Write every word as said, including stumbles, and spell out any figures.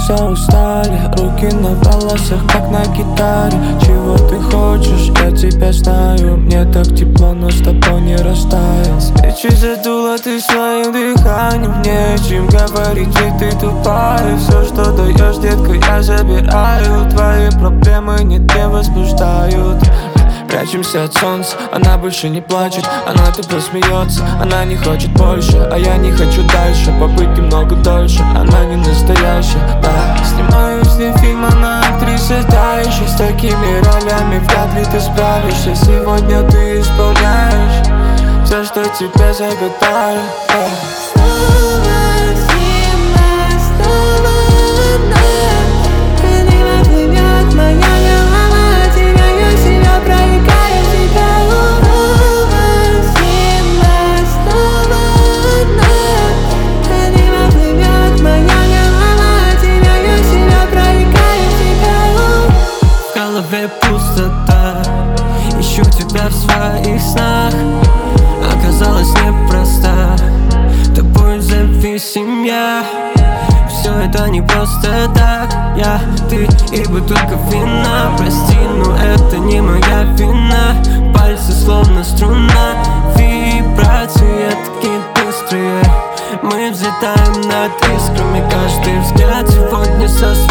все устали, руки на волосах, как на гитаре. Чего ты хочешь, я тебя знаю. Мне так тепло, но с тобой не растает. Свечи задула ты своим дыханием. Не о чем говорить, ведь ты тупая. Все, что даешь, детка, я забираю. Твои проблемы нет, не возбуждают. Прячемся от солнца, она больше не плачет. Она тупо смеется, она не хочет больше. А я не хочу дальше, побыть немного дольше. Она не настоящая, да. Снимаю с ней фильм, она актриса та еще. С такими ролями вряд ли ты справишься. Сегодня ты исполняешь все, что тебе загадали, да. Пустота, ищу тебя в своих снах. Оказалось непросто, тобой зависим я. Все это не просто так. Я, ты и бутылка вина. Прости, но это не моя вина. Пальцы словно струна, вибрации такие быстрые. Мы взлетаем над искрами. Каждый взгляд сегодня со